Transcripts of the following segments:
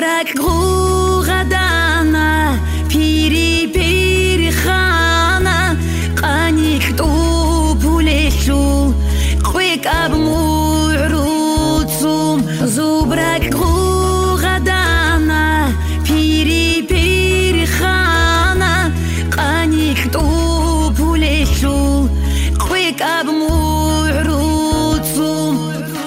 زوبرک غدانه پیری پیری خانه قانیک تو پولشو خویک اب معروضم زوبرک غدانه پیری پیری خانه قانیک تو پولشو خویک اب معروضم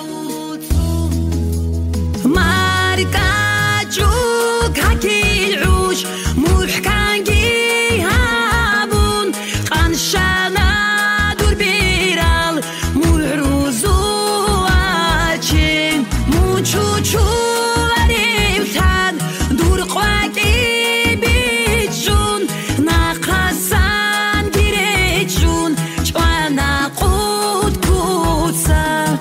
ماركاجوك هكي العوش محكانجي هابون قنشانا دور بيرال معروزو عاچين موچوچو وريوتان دور قواكي بيجون ناقاسان گيريجون جوانا قود كوتسا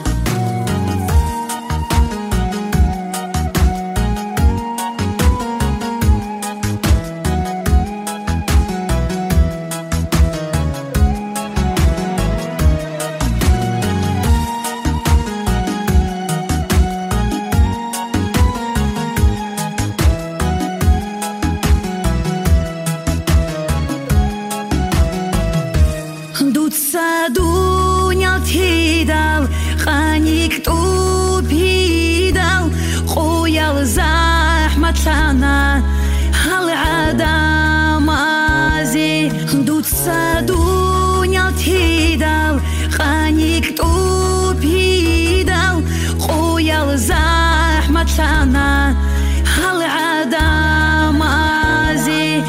دنیا تیدال خانیک تو پیدال خویال زحمت شانا حال عدم ازی دنیا تیدال خانیک تو پیدال خویال زحمت شانا حال عدم ازی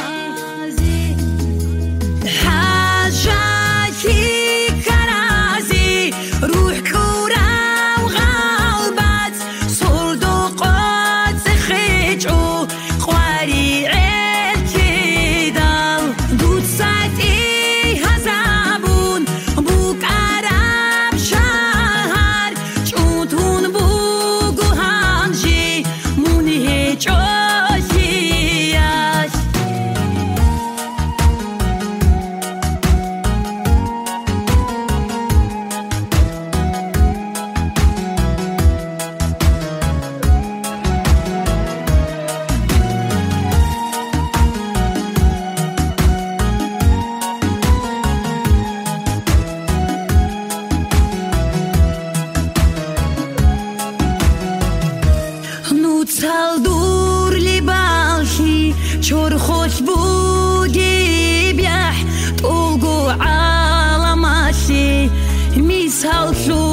دور لبالشي چور خوش بودی بیح توگو عالماشی میسال شو